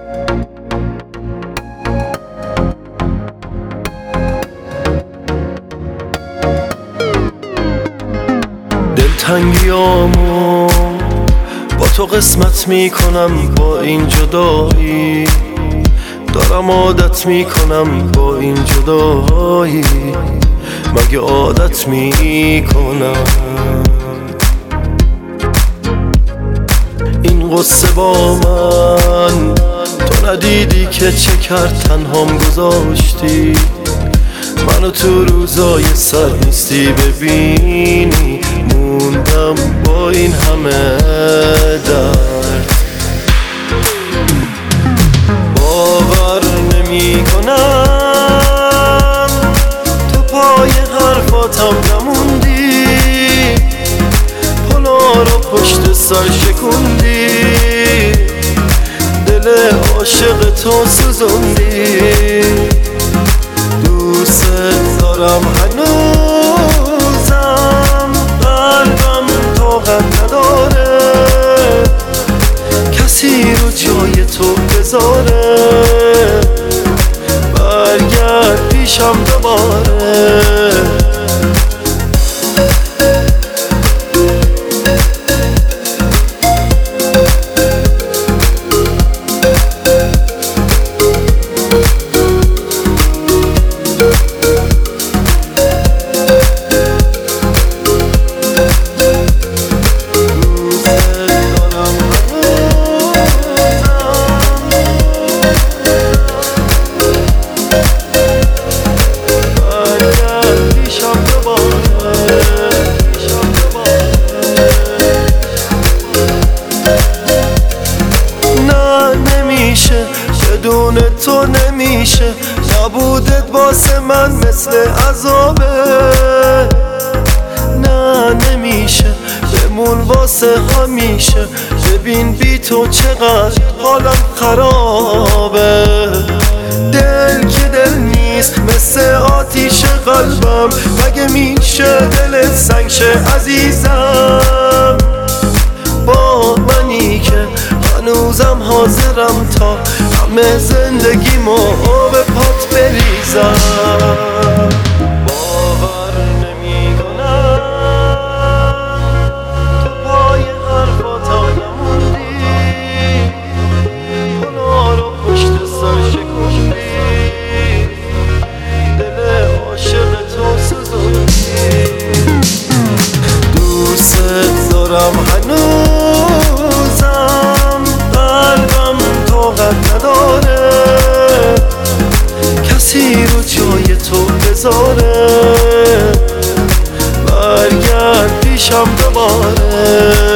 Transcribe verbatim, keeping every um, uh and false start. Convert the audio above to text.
دلتنگیامو با تو قسمت میکنم، با این جدایی دارم عادت میکنم، با این جدایی مگه عادت میکنم. این قصه با من تو ندیدی که چه کرد، تنهام گذاشتی منو تو روزای سرد نیستی ببینی، موندم با این همه درد. باور نمی کنم تو پای حرفاتم نموندی، پلا رو پشت سر شکوندی، دل عاشق تو سوزوندی. دوست دارم هنوزم، قلبم طاقت نداره کسی رو جای تو بذاره، برگرد پیشم دوباره. بدون تو نمیشه، نبودت واسه من مثل عذابه. نه نمیشه بمون واسه همیشه، ببین بی تو چقدر حالم خرابه. دل که دل نیست مثل آتیش قلبم، مگه میشه دل سنگ شه عزیزم. با منی که هنوزم حاضرم تا همه زندگیمو به پات بریزم. باور نمی کنم تو پای حرفاتم نموندی، پلا رو پشت سر شکوندی، دل عاشق تو سوزوندی. دوست دارم هنوزم، قلبم طاقت نداره کسی رو جای تو بذاره، برگرد پیشم دوباره.